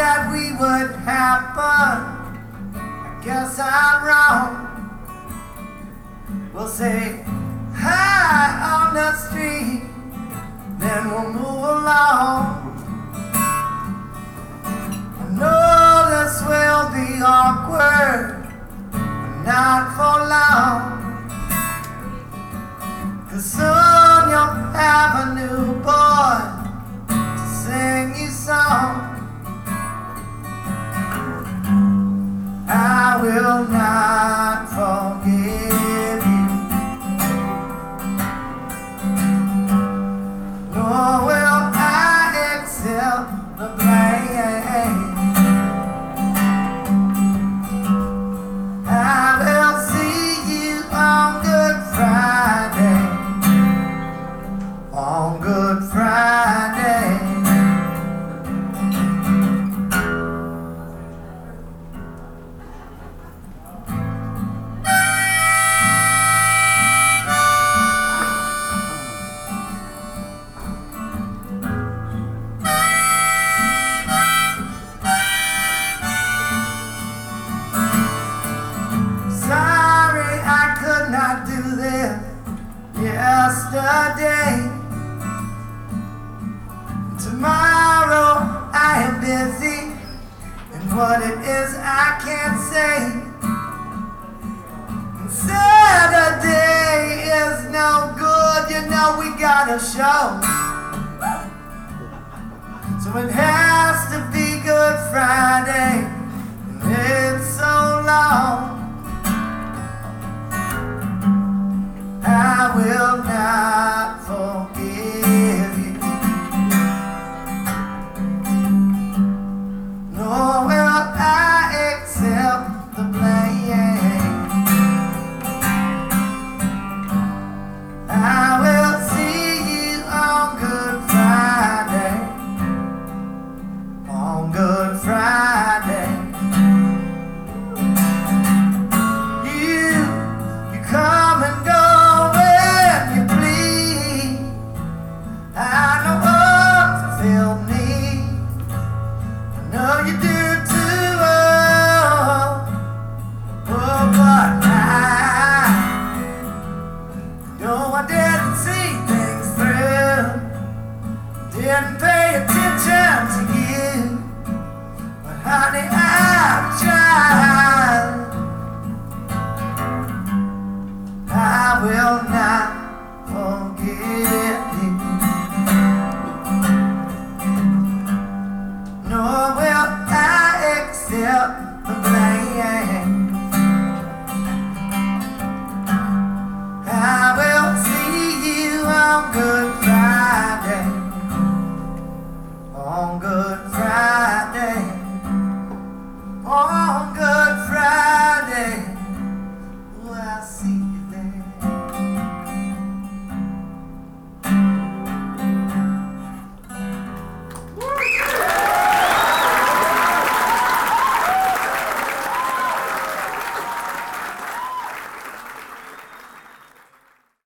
that we would happen. I guess I'm wrong. We'll say hi on the street, then we'll move along. I know this will be awkward, but not for long. 'Cause soon you'll have a new boy to sing you songs. I will not forgive you, nor will I accept the blame. I will see you on Good Friday, on Good Friday. Sorry I could not do this yesterday. Tomorrow I am busy, and what it is I can't say. And Saturday is no good, you know we got a show. So it has to be Good Friday, and it's so long. I will not forgive you, nor will I accept the blame. I will see you on Good Friday, on Good Friday. You come and go when you please. I know what to feel me. I know you do too. Oh, but I didn't see things through. Didn't pay attention to you. But honey, I've tried. I will not forgive you, nor will I accept the blame. I will see you on Good